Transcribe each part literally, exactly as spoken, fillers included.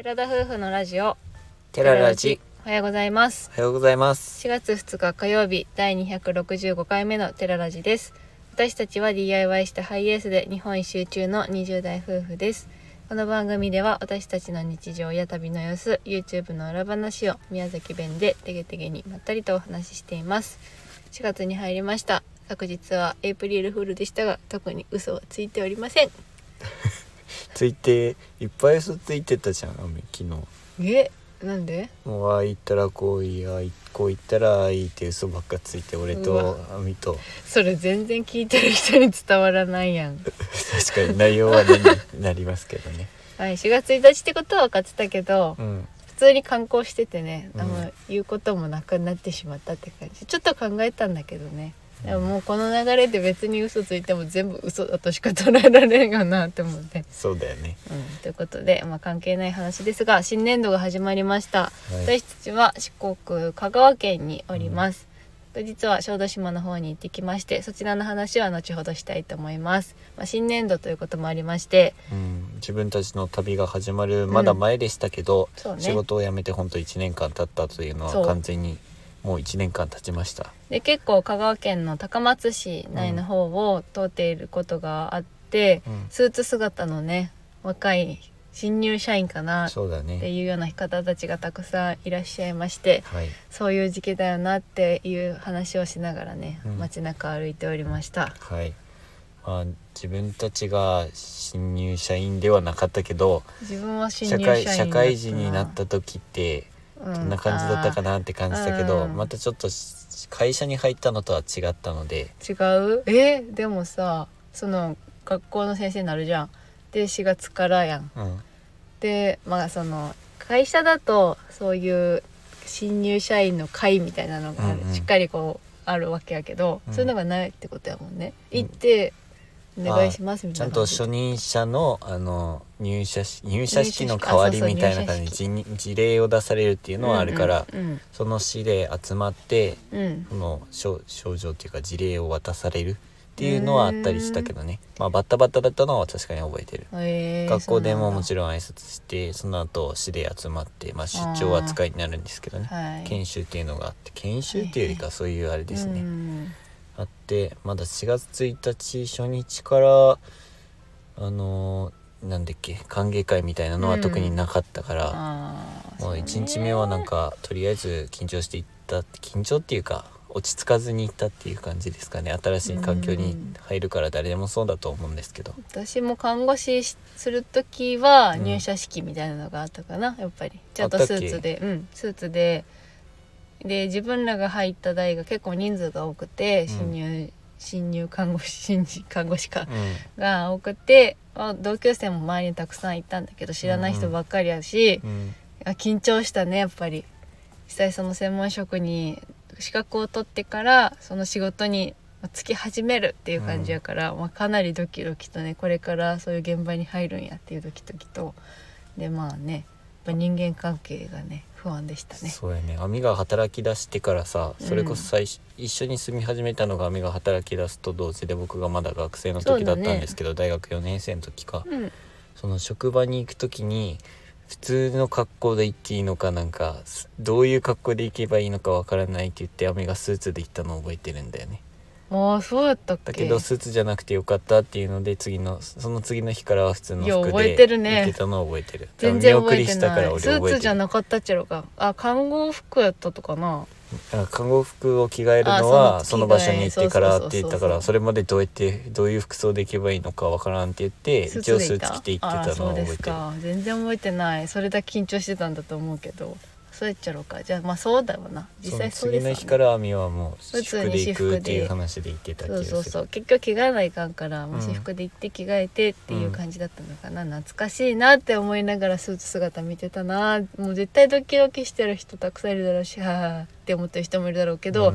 寺田夫婦のラジオテララジ。 おはようございます。 おはようございます。 しがつふつか火曜日だいにひゃくろくじゅうごかいめのテララジです。私たちは ディーアイワイ したハイエースで日本一周中のにじゅう代夫婦です。この番組では私たちの日常や旅の様子、 YouTube の裏話を宮崎弁でてげてげにまったりとお話ししています。しがつに入りました。昨日はエイプリルフールでしたが、特に嘘はついておりません。 ついていっぱい嘘ついてたじゃん、アミ昨日。 え、なんで？ もうああ言ったらこういい、ああこう言ったらああいいって嘘ばっかついて、俺とアミと。 それ全然聞いてる人に伝わらないやん。 確かに内容は何になりますけどね。 はい、しがつついたちってことは分かってたけど、 うん、 普通に観光しててね、 うん、 あの言うこともなくなってしまったって感じ。ちょっと考えたんだけどね、でももうこの流れで別に嘘ついても全部嘘だとしか捉えられんよなって思って。 そうだよね、 うん、ということで、まあ、関係ない話ですが、新年度が始まりました、はい、私たちは四国香川県におります、うん、実は小豆島の方に行ってきまして、そちらの話は後ほどしたいと思います、まあ、新年度ということもありまして、 うん、自分たちの旅が始まるまだ前でしたけど、 うんね、 仕事を辞めてほんといちねんかん経ったというのは完全にもういちねんかん経ちました。 で結構香川県の高松市内の方を通っていることがあって、うん、スーツ姿のね若い新入社員かなっていうような方たちがたくさんいらっしゃいまして、 はい、 そういう時期だよなっていう話をしながらね、うん、街中歩いておりました。 はい、まあ、自分たちが新入社員ではなかったけど、 自分は新入社員だったな。 社会、社会人になった時ってこんな感じだったかなって感じたけど、うん、またちょっと会社に入ったのとは違ったので。 違う？えでもさ、その学校の先生になるじゃん。でしがつからやん、うん、でまあその会社だとそういう新入社員の会みたいなのが、うんうん、しっかりこうあるわけやけど、うん、そういうのがないってことやもんね、うん、行ってお願いしますみたいな。 ちゃんと初任者のあの入社し入社式の代わりみたいな感じで事例を出されるっていうのはあるから、うんうんうん、その市で集まって、うん、その症状っていうか事例を渡されるっていうのはあったりしたけどね、まあ、バッタバッタだったのは確かに覚えてる、えー、学校でももちろん挨拶して、その後市で集まって、まあ、出張扱いになるんですけどね、はい、研修っていうのがあって、研修っていうよりかそういうあれですね、はい、あって、まだしがつついたち初日からあのー、なんだっけ歓迎会みたいなのは特になかったから、うん、もういちにちめはなんかとりあえず緊張していった、緊張っていうか落ち着かずに行ったっていう感じですかね。新しい環境に入るから誰でもそうだと思うんですけど、 私も看護師する時は入社式みたいなのがあったかな、うん、やっぱりちゃんとスーツで、うん、スーツでで自分らが入った代が結構人数が多くて、新入、うん、新入看護師新人看護師か、うん、が多くて、同級生も周りにたくさんいたんだけど知らない人ばっかりやし、うん、緊張したねやっぱり。実際その専門職に資格を取ってからその仕事に就き始めるっていう感じやから、うん、まあ、かなりドキドキとね、これからそういう現場に入るんやっていうドキドキと、でまあねやっぱ人間関係がね不安でしたね。 そうやね、アミが働き出してからさ、それこそ最初、うん、一緒に住み始めたのがアミが働き出すと同時で、僕がまだ学生の時だったんですけど、ね、大学よねん生の時か、うん、その職場に行く時に普通の格好で行っていいのか、なんかどういう格好で行けばいいのかわからないって言ってアミがスーツで行ったのを覚えてるんだよね。 ああそうやったっけ。 だけどスーツじゃなくてよかったっていうので、次のその次の日からは普通の服で覚えてるね、 行ってたのを覚えてる。 全然覚えてない。スーツじゃなかったっちゃろか。あ、看護服やったとかな。 看護服を着替えるのはその場所に行ってからって言ったから、それまでどうやってどういう服装で行けばいいのかわからんって言って一応スーツ着て行ってたのを覚えてる。あ、そうですか。 全然覚えてない。それだけ緊張してたんだと思うけど、そうやっちゃろうか。じゃあまあそうだわな、実際そうですわね。 次の日からアミはもう私服で行くっていう話で行ってた気がする。 そうそうそう、結局着替えないかんからもう私服で行って着替えてっていう感じだったのかな、うん、懐かしいなって思いながらスーツ姿見てたな。もう絶対ドキドキしてる人たくさんいるだろうし、はぁって思ってる人もいるだろうけど、うん、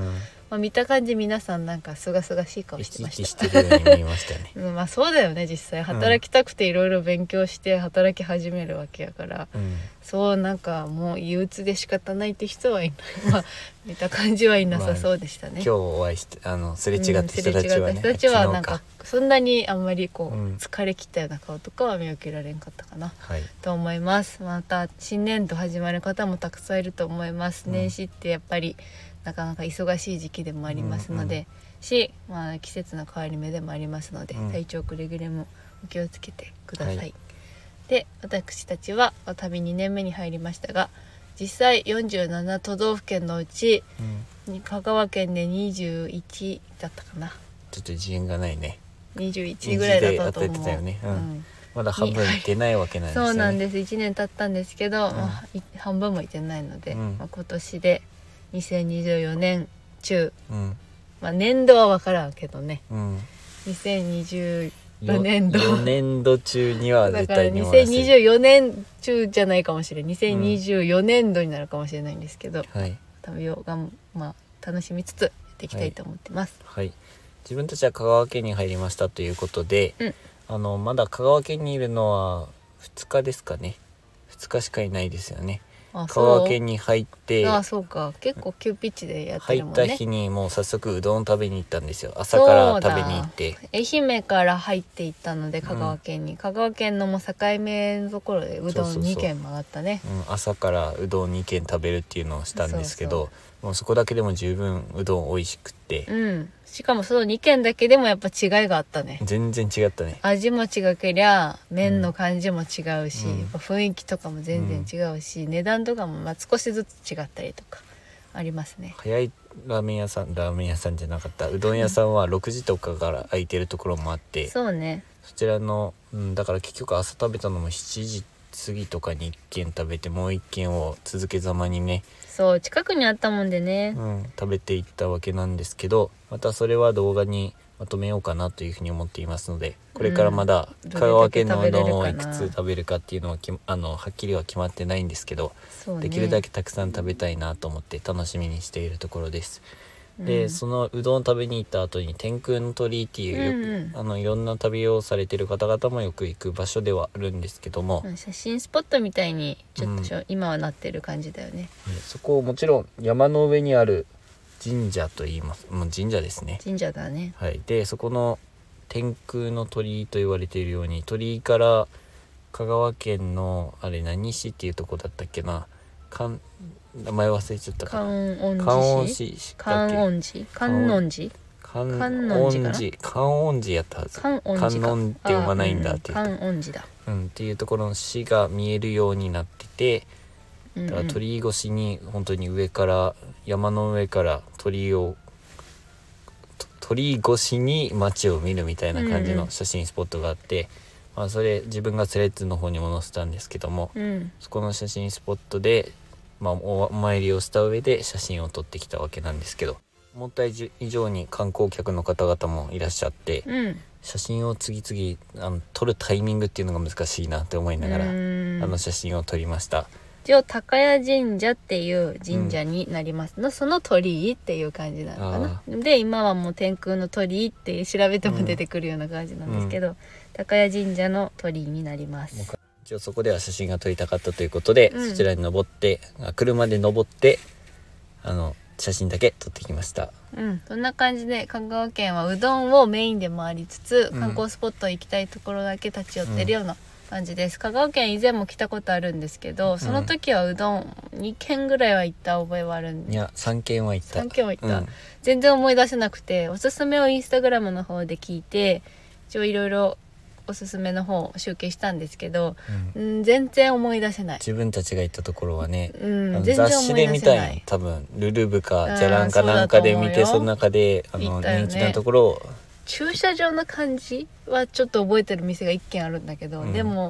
まあ、見た感じ皆さんなんかすがすがしい顔してました。 生き生きしてるように見えましたね、 うん、まあそうだよね。実際働きたくていろいろ勉強して働き始めるわけやから、うん、そうなんかもう憂鬱で仕方ないって人はいないまあ見た感じはいなさそうでしたね、まあ、 今日お会いしてあのすれ違った人たちはね、うん、すれ違った人たちはなんかそんなにあんまりこう、うん、疲れ切ったような顔とかは見受けられんかったかな、はい、と思います。また新年度始まる方もたくさんいると思います、うん、年始ってやっぱりなかなか忙しい時期でもありますので、うんうん、し、まあ、季節の変わり目でもありますので、うん、体調くれぐれもお気をつけてください、はい、で私たちは旅にねんめに入りましたが、実際よんじゅうなな都道府県のうち、うん、香川県でにじゅういちだったかな。 ちょっと自信がないね。 にじゅういちぐらいだったと思う。 当ててたよね、うんうん、まだ半分いってないわけなんですよね。 そうなんです。いちねん経ったんですけど、うんまあ、半分もいってないので、うんまあ、今年でにせんにじゅうよねん中、うんまあ、年度は分からんけどね、うん、にせんにじゅうよねん度よねん度中には絶対にだからにせんにじゅうよねん中じゃないかもしれないにせんにじゅうよねん度になるかもしれないんですけど、うん、はい、旅をがん、まあ、楽しみつつやっていきたいと思ってます、 はいはい、自分たちは香川県に入りましたということで、うん、あのまだ香川県にいるのはふつかですかね。ふつかしかいないですよね。香川県に入ってああそうか結構急ピッチでやってるもんね。 入った日にもう早速うどん食べに行ったんですよ。朝から食べに行って愛媛から入っていったので香川県に、うん、香川県のもう境目のところでうどんにけん回ったね。 そうそうそう、うん、朝からうどんにけん食べるっていうのをしたんですけど、そうそうもうそこだけでも十分うどん美味しくって、 うん、しかもそのにけんだけでもやっぱ違いがあったね。 全然違ったね。 味も違けりゃ麺の感じも違うし、うん、やっぱ雰囲気とかも全然違うし、うん、値段とかもまあ少しずつ違ったりとかありますね。 早いラーメン屋さんラーメン屋さんじゃなかったうどん屋さんはろくじとかから空いてるところもあってそうねそちらの、うん、だから結局朝食べたのもしちじ過ぎとかにいっけん食べてもういっけんを続けざまにねそう近くにあったもんでね、 うん、食べていったわけなんですけどまたそれは動画にまとめようかなというふうに思っていますのでこれからまだ香川県のうどんをいくつ食べるかっていうのはきあのはっきりは決まってないんですけど、ね、できるだけたくさん食べたいなと思って楽しみにしているところです。で、うん、そのうどん食べに行った後に天空の鳥居っていうよく、うんうん、あのいろんな旅をされてる方々もよく行く場所ではあるんですけども、 写真スポットみたいにちょっと、うん、今はなってる感じだよね。 そこもちろん山の上にある神社と言いますもう神社ですね。 神社だね。 はい。でそこの天空の鳥居と言われているように鳥居から香川県のあれ何市っていうとこだったっけなかん名前忘れちゃったか観音寺市観音寺観音寺観音寺観音寺やったはず。観音って読まないんだって言って、 うん、観音寺だ、 うん、っていうところの市が見えるようになっててだから鳥居越しに本当に上から山の上から鳥居を鳥居越しに街を見るみたいな感じの写真スポットがあって、うんうんまあ、それ自分がスレッズの方にも載せたんですけども、うん、そこの写真スポットで、まあ、お参りをした上で写真を撮ってきたわけなんですけど思った以上に観光客の方々もいらっしゃって、うん、写真を次々あの撮るタイミングっていうのが難しいなって思いながらあの写真を撮りました。 一応高谷神社っていう神社になりますの、うん、その鳥居っていう感じなのかな。で今はもう天空の鳥居って調べても出てくるような感じなんですけど、うん、高谷神社の鳥居になります。 一応そこでは写真が撮りたかったということで、うん、そちらに登って車で登ってあの写真だけ撮ってきました。 うん、そんな感じで香川県はうどんをメインで回りつつ、うん、観光スポット行きたいところだけ立ち寄ってるような、うん感じです。香川県以前も来たことあるんですけど、その時はうどんにけんぐらいは行った覚えはあるんで、 いやさんけんは行ったさんけんは行った、うん、全然思い出せなくておすすめをインスタグラムの方で聞いて一応いろいろおすすめの方を集計したんですけど、うん、全然思い出せない。 自分たちが行ったところはね、 うん、全然思い出せない。雑誌で見たい多分ルルブかじゃらんかなんかで見て そ, その中であの、ね、人気なところを駐車場の感じはちょっと覚えてる店がいっけんあるんだけど、うん、でも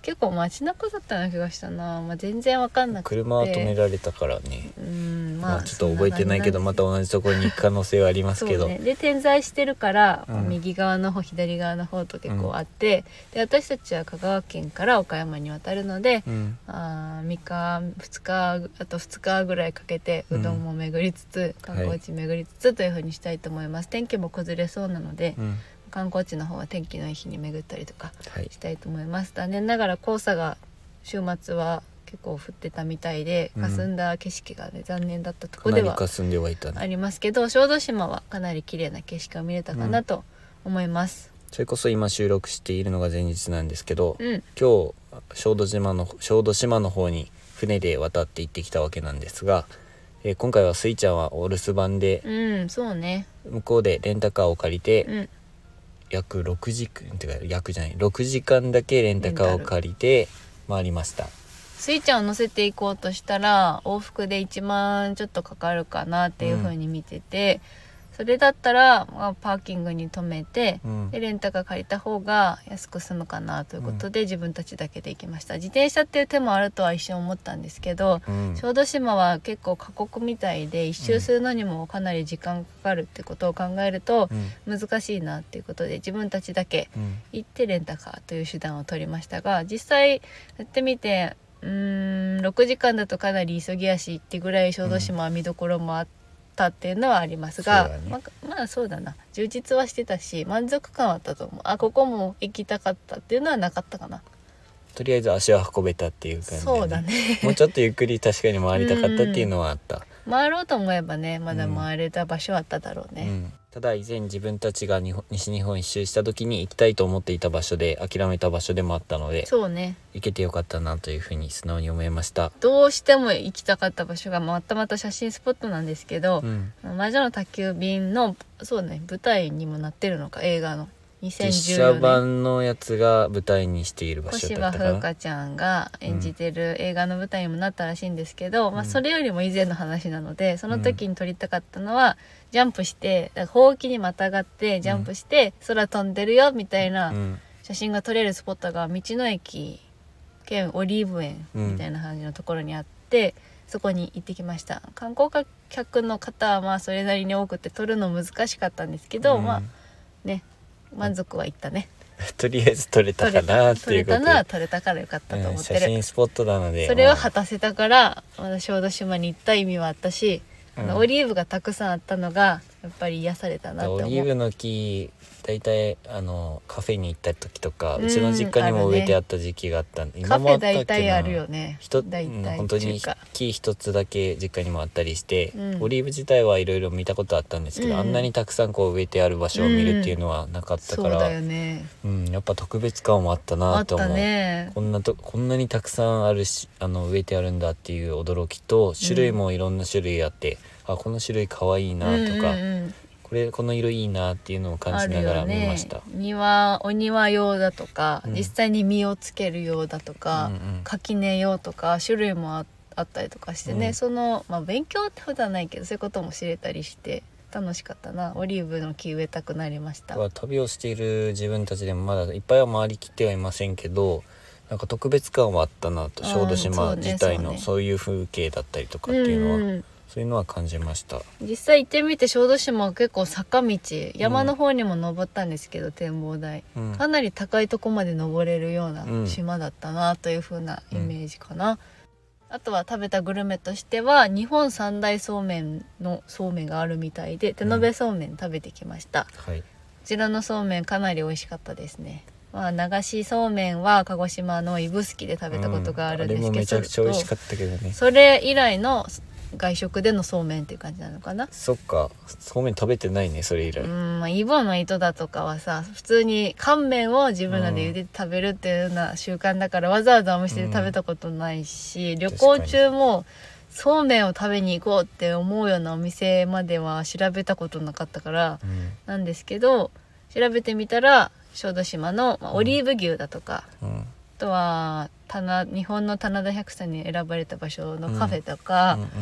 結構街中だったような気がしたな、まあ、全然わかんなくて車は止められたからね、 うんまあ、まあちょっと覚えてないけどまた同じところに行く可能性はありますけど、 ね、で点在してるから、 うん、 右側の方左側の方と結構あって、うん、で私たちは香川県から岡山に渡るので、うん、あみっかふつかあとふつかぐらいかけてうどんも巡りつつ、うん、観光地巡りつつという風にしたいと思います、はい、天気も崩れそうなので、うん、観光地の方は天気のいい日に巡ったりとかしたいと思います、はい、残念ながら黄砂が週末は結構降ってたみたいで霞んだ景色が、ね、うん、残念だったところではありますけど、小豆島はかなり綺麗な景色が見れたかなと思います、 うん、それこそ今収録しているのが前日なんですけど、うん、今日小豆島の小豆島の方に船で渡って行ってきたわけなんですが、えー、今回はスイちゃんはお留守番で、 うん、そうね、 向こうでレンタカーを借りて、うん、約ろくじかんてか約じゃないろくじかんだけレンタカーを借りて回りました。 スイちゃんを乗せていこうとしたら往復でいちまんちょっとかかるかなっていう風に見てて、うん、それだったら、まあ、パーキングに止めて、うん、でレンタカー借りた方が安く済むかなということで、うん、自分たちだけで行きました。自転車っていう手もあるとは一瞬思ったんですけど、うん、小豆島は結構過酷みたいで一周するのにもかなり時間かかるってことを考えると難しいなっていうことで、自分たちだけ行ってレンタカーという手段を取りましたが、実際やってみてうーんろくじかんだとかなり急ぎ足ってぐらい小豆島は見どころもあったっていうのはありますが、うん、ま, まあそうだな、充実はしてたし満足感はあったと思う。あ、ここも行きたかったっていうのはなかったかな。 とりあえず足を運べたっていう感じで、ね、 そうだねもうちょっとゆっくり確かに回りたかったっていうのはあった。 回ろうと思えばねまだ回れた場所はあっただろうね、 うんうん、ただ以前自分たちが日本西日本一周した時に行きたいと思っていた場所で諦めた場所でもあったので、 そうね、 行けてよかったなというふうに素直に思いました。 どうしても行きたかった場所がまたまた写真スポットなんですけど、うん、魔女の宅急便のそうね舞台にもなってるのか、映画のにせんじゅうよねん実写版のやつが舞台にしている場所だったかな。 小芝風花ちゃんが演じてる映画の舞台にもなったらしいんですけど、うん、まあ、それよりも以前の話なので、その時に撮りたかったのは、うん、ジャンプしてほうきにまたがってジャンプして空飛んでるよみたいな写真が撮れるスポットが道の駅兼オリーブ園みたいな感じのところにあって、うん、そこに行ってきました。観光客の方はまあそれなりに多くて撮るの難しかったんですけど、うん、まあね満足はいったねとりあえず撮れたかなっていうことで、撮れたのは撮れたからよかったと思ってる、 うん、写真スポットなのでそれを果たせたからまだ小豆島に行った意味はあったし、うん、オリーブがたくさんあったのがやっぱり癒されたなって思う。 オリーブの木だいたいあのカフェに行った時とか、うん、うちの実家にも植えてあった時期があったんで、 ね、今もあったっけな、カフェ大体あるよね。 大体、うん、本当に木一つだけ実家にもあったりして、うん、オリーブ自体はいろいろ見たことあったんですけど、うん、あんなにたくさんこう植えてある場所を見るっていうのはなかったから、うん、そうだよね、うん、やっぱ特別感もあったなと思う。あったね。こんなとこんなにたくさんあるしあの植えてあるんだっていう驚きと、種類もいろんな種類あって、うん、あこの種類かわいいなとか、うんうんうん、これこの色いいなっていうのを感じながら見ました、ね、 庭お庭用だとか、うん、実際に実をつける用だとか、うんうん、垣根用とか種類も あ, あったりとかしてね、うん、その、まあ、勉強ってことはないけどそういうことも知れたりして楽しかったな。オリーブの木植えたくなりました。 旅をしている自分たちでもまだいっぱいは回りきってはいませんけど、なんか特別感はあったなと、小豆島自体のそういう風景だったりとかっていうのは、うんうん、そういうのは感じました。 実際行ってみて小豆島は結構坂道、山の方にも登ったんですけど、うん、展望台、うん、かなり高いとこまで登れるような島だったなという風なイメージかな、うん、あとは食べたグルメとしては日本三大そうめんのそうめんがあるみたいで、手延べそうめん食べてきました、うん、はい、こちらのそうめんかなり美味しかったですね。まあ、流しそうめんは鹿児島の指宿で食べたことがあるんですけど、うん、あれもめちゃくちゃ美味しかったけどね。それ以来の外食でのそうめんっていう感じなのかな。 そっか、そうめん食べてないねそれ以来。 うん、まあ、イボの糸だとかはさ普通に乾麺を自分らで茹でて食べるっていうような習慣だから、わざわざお店で食べたことないし、うん、旅行中もそうめんを食べに行こうって思うようなお店までは調べたことなかったから、うん、なんですけど調べてみたら小豆島の、まあ、オリーブ牛だとか、うん、あとは棚日本の棚田百選に選ばれた場所のカフェとかうんうんうん、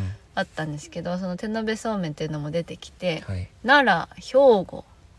あったんですけど、その手延べそうめんっていうのも出てきて、 はい、 奈良、兵庫、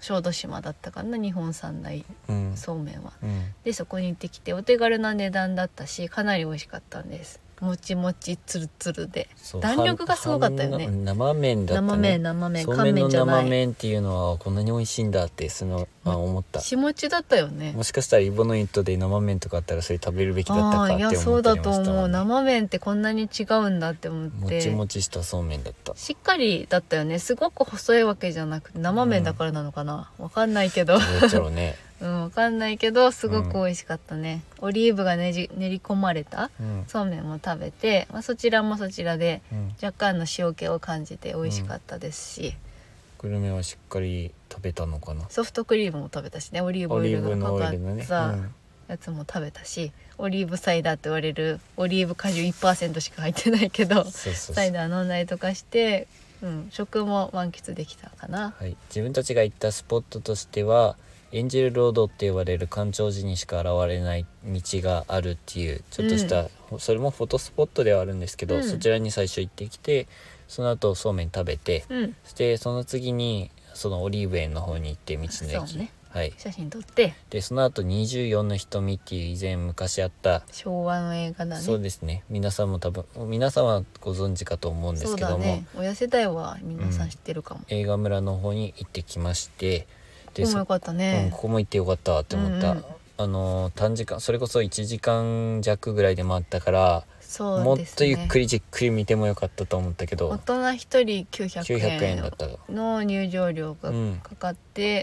小豆島だったかな、日本三大そうめんは、 うん、 でそこに行ってきてお手軽な値段だったし、かなり美味しかったんです。もちもちつるつるで弾力がすごかったよね。 生麺だったね。生麺生麺乾麺じゃない。そうめんの生麺っていうのはこんなに美味しいんだってそのあ思った。 もちもちだったよね。 もしかしたらイボのイットで生麺とかあったらそれ食べるべきだったかって思ってました、ね、いやそうだと思う。 生麺ってこんなに違うんだって思って。 もちもちしたそうめんだった。 しっかりだったよね。すごく細いわけじゃなくて生麺だからなのかな、うん、わかんないけどどうだろうねうん、わかんないけどすごく美味しかったね、うん、オリーブがねじ練り込まれたそうめんも食べて、まあ、そちらもそちらで若干の塩気を感じて美味しかったですし、 うん、グルメはしっかり食べたのかな。 ソフトクリームも食べたしね、オリーブオイルがかかったやつも食べたし、オリーブサイダーって言われるオリーブ果汁 いちパーセント しか入ってないけどそうそうそうサイダー飲んだりとかして、うん、食も満喫できたかな、 はい、自分たちが行ったスポットとしてはエンジェルロードって言われる干潮時にしか現れない道があるっていうちょっとした、うん、それもフォトスポットではあるんですけど、うん、そちらに最初行ってきて、その後そうめん食べて、うん、そしてその次にそのオリーブ園の方に行って道の駅、ねはい、 写真撮ってでその後にじゅうよんの瞳っていう以前昔あった昭和の映画だね。 そうですね、皆さんも多分皆さんはご存知かと思うんですけども、そうだね、 親世代は皆さん知ってるかも、 うん、映画村の方に行ってきまして、 でここもよかったね、 うん、ここも行ってよかったって思った、うんうん、あの短時間それこそいちじかん弱ぐらいで回ったからそうですね、もっとゆっくりじっくり見てもよかったと思ったけど、 大人ひとりきゅうひゃくえんの入場料がかかって、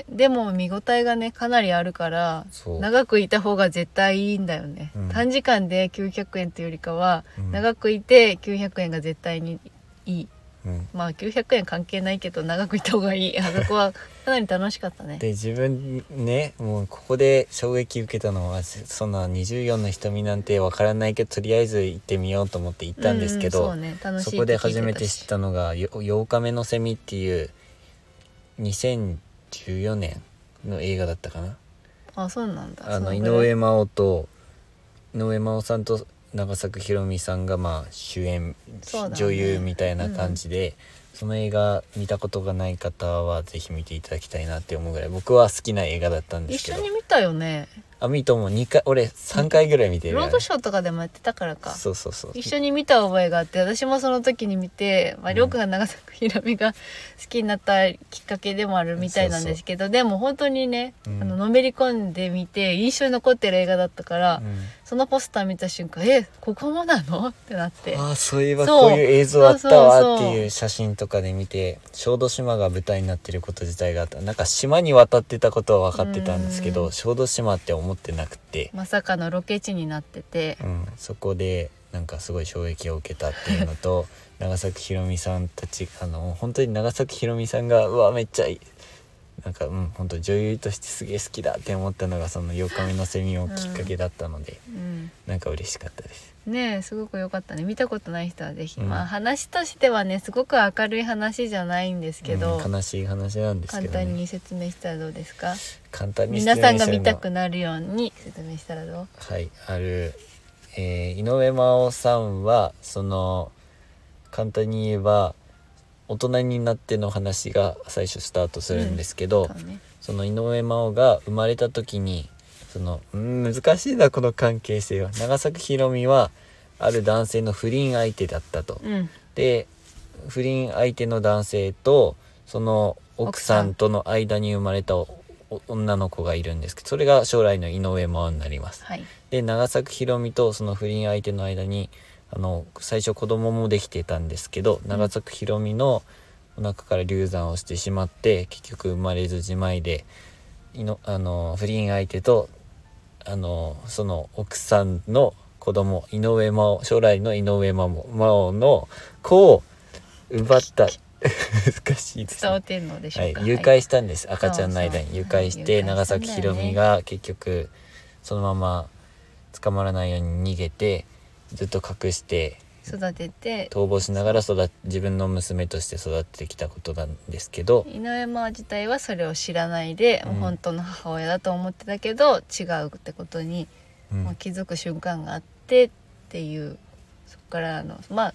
うん、でも見応えがねかなりあるから長くいた方が絶対いいんだよね、うん、短時間できゅうひゃくえんというよりかは、うん、長くいてきゅうひゃくえんが絶対にいい、うん、まあきゅうひゃくえん関係ないけど長くいた方がいい。あそこはかなり楽しかったね。 で自分ねもうここで衝撃受けたのはそんなにじゅうよんの瞳なんてわからないけどとりあえず行ってみようと思って行ったんですけど、うんうん そうね、楽しいって聞いてたしそこで初めて知ったのがようかめのセミっていうにせんじゅうよねんの映画だったかな。 あ、そうなんだ。 あの井上真央と井上真央さんと長作ひろみさんがまあ主演、ね、女優みたいな感じで、うん、その映画見たことがない方はぜひ見ていただきたいなって思うぐらい僕は好きな映画だったんですけど。 一緒に見たよね。 あ、見ともにかい俺さんかいぐらい見てる、ね、 ロードショーとかでもやってたからか。 そうそうそう、 一緒に見た覚えがあって、私もその時に見て、まあ、りょうくんが長作ひろみが好きになったきっかけでもあるみたいなんですけど、そうそうでも本当にね、うん、あののめり込んで見て印象に残ってる映画だったから、うん、そのポスター見た瞬間えここもなのってなって、 あそういえばこういう映像あったわっていう写真とかで見て、小豆島が舞台になってること自体があった。なんか島に渡ってたことは分かってたんですけど、小豆島って思ってなくてまさかのロケ地になってて、 うん、そこでなんかすごい衝撃を受けたっていうのと長作ひろみさんたちあの本当に長作ひろみさんがうわめっちゃいいなんかうん本当女優としてすげえ好きだって思ったのがそのようかめのセミをきっかけだったので、うん、なんか嬉しかったですね。えすごく良かったね。見たことない人はぜひ、うん、まあ話としてはねすごく明るい話じゃないんですけど、 うん、悲しい話なんですけど、ね、 簡単に説明したらどうですか。 簡単に説明したら皆さんが見たくなるように説明したらどう。 はいある、えー、井上真央さんはその簡単に言えば大人になっての話が最初スタートするんですけど、うんね、その井上真央が生まれた時にそのん難しいなこの関係性は。長作ひろみはある男性の不倫相手だったと、うん、で不倫相手の男性とその奥さんとの間に生まれた女の子がいるんですけど、それが将来の井上真央になります、はい、で長作ひろみとその不倫相手の間にあの最初子供もできてたんですけど、長作ひろみのお腹から流産をしてしまって結局生まれずじまいでいのあの不倫相手とあのその奥さんの子供井上真央将来の井上真央の子を奪った難しいですね。 伝わってんのでしょうか、 はい、誘拐したんです、はい、赤ちゃんの間に誘拐して、長作ひろみが結局そのまま捕まらないように逃げてずっと隠して育てて逃亡しながら育自分の娘として育ててきたことなんですけど、 井上真央自体はそれを知らないで、うん、本当の母親だと思ってたけど違うってことに、うんまあ、気づく瞬間があってっていう、そこからのまあ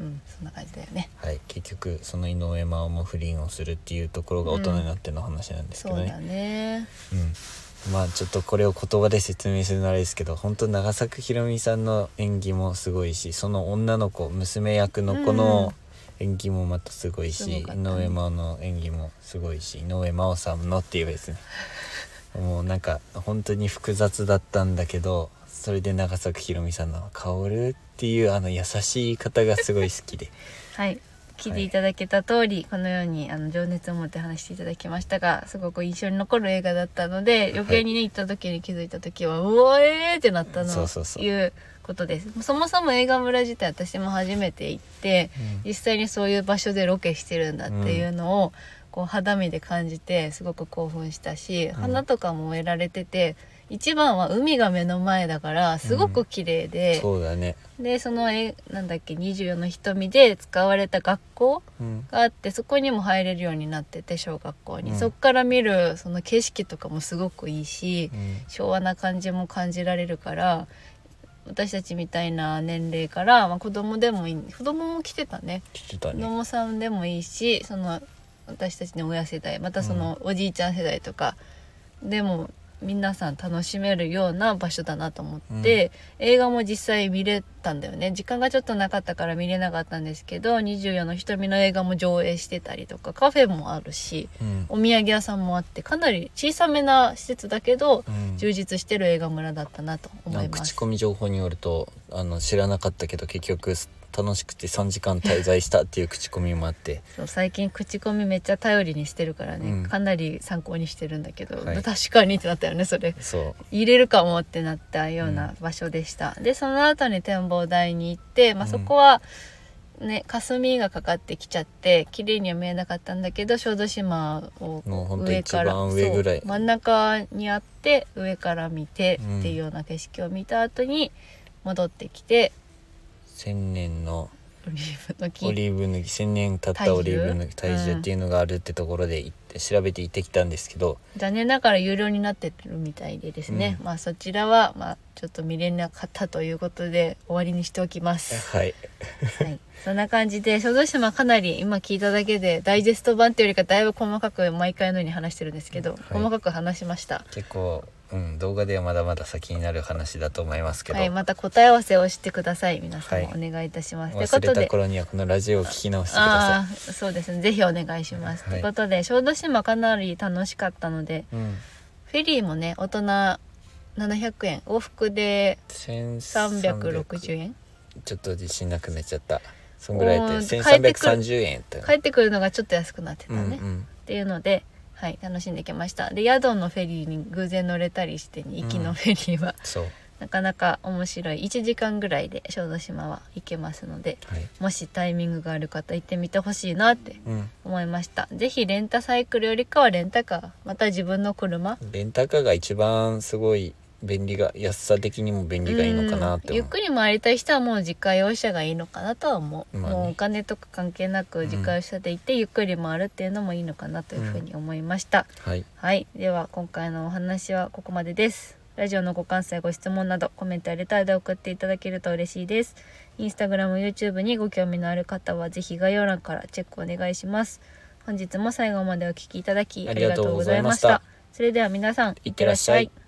うん、そんな感じだよね。 はい、結局その井上真央も不倫をするっていうところが大人になっての話なんですけどね、 うん、そうだね、 うん、まあちょっとこれを言葉で説明するのあれですけど、本当長作ひろみさんの演技もすごいし、その女の子娘役の子の演技もまたすごいし、うん、ね、井上真央の演技もすごいし、井上真央さんのっていうですねもうなんか本当に複雑だったんだけど、それで長作ひろみさんの薫っていうあの優しい方がすごい好きではい聞いていただけた通り、はい、このようにあの情熱を持って話していただきましたが、すごく印象に残る映画だったので、余計にね行った時に気づいた時は、はい、うおえーってなったのそうそうそういうことです。そもそも映画村自体私も初めて行って、うん、実際にそういう場所でロケしてるんだっていうのを、うん、こう肌身で感じてすごく興奮したし、うん、花とかも植えられてて、一番は海が目の前だからすごく綺麗で、うん、 そうだね。 でそのえなんだっけにじゅうよんの瞳で使われた学校があって、うん、そこにも入れるようになってて、小学校に、うん、そこから見るその景色とかもすごくいいし、うん、昭和な感じも感じられるから、私たちみたいな年齢から、まあ、子供でもいい、子供も来てたね、 来てたね、 子供さんでもいいし、その私たちの親世代、またそのおじいちゃん世代とかでも皆さん楽しめるような場所だなと思って、うん、映画も実際見れたんだよね。時間がちょっとなかったから見れなかったんですけど、にじゅうよんの瞳の映画も上映してたりとか、カフェもあるし、うん、お土産屋さんもあって、かなり小さめな施設だけど、うん、充実してる映画村だったなと思います。 口コミ情報によると、あの知らなかったけど結局楽しくてさんじかん滞在したっていう口コミもあってそう、最近口コミめっちゃ頼りにしてるからね、うん、かなり参考にしてるんだけど、はい、確かにってなったよね。それそう入れるかもってなったような場所でした、うん、でその後に展望台に行って、まあ、そこはね、霞がかかってきちゃって綺麗には見えなかったんだけど、小豆島を上から上ぐらい真ん中にあって上から見てっていうような景色を見た後に戻ってきて、 千年のオリーブの木オリーブの木千年経ったオリーブの木体重っていうのがあるってところで行って、うん、調べて行ってきたんですけど、 残念ながら有料になってるみたいでですね、うん、まあそちらはまあちょっと見れなかったということで終わりにしておきますはい、 はい、そんな感じで小豆島かなり今聞いただけでダイジェスト版っていうよりかだいぶ細かく毎回のように話してるんですけど、はい、細かく話しました。 結構うん、動画ではまだまだ先になる話だと思いますけど、 はい、また答え合わせをしてください。皆さんもお願いいたします、 はい、忘れた頃にはこのラジオを聞き直してください。 あそうですね、ぜひお願いします、はい、ということで小豆島かなり楽しかったので、うん、フェリーもね大人ななひゃくえん、往復でさんびゃくろくじゅうえん、 ちょっと自信なくなっちゃった。そんぐらいでせんさんびゃくさんじゅうえんやったよ。 帰ってくるのがちょっと安くなってたね、うんうん、っていうのではい、楽しんできました。で宿のフェリーに偶然乗れたりしてに、行きのフェリーは、うん、 そうなかなか面白い、いちじかんぐらいで小豆島は行けますので、はい、もしタイミングがある方行ってみてほしいなって思いました、うん、ぜひレンタサイクルよりかはレンタカー、また自分の車、 レンタカーが一番すごい便利が、安さ的にも便利がいいのかなって思う。 ゆっくり回りたい人はもう自家用車がいいのかなとは思う、まあね、もうお金とか関係なく自家用車で行ってゆっくり回るっていうのもいいのかなというふうに思いました、 うん、はい、 はい、では今回のお話はここまでです。ラジオのご感想やご質問などコメントやレターで送っていただけると嬉しいです。インスタグラム、YouTube にご興味のある方はぜひ概要欄からチェックお願いします。本日も最後までお聞きいただきありがとうございました。それでは皆さんいってらっしゃい。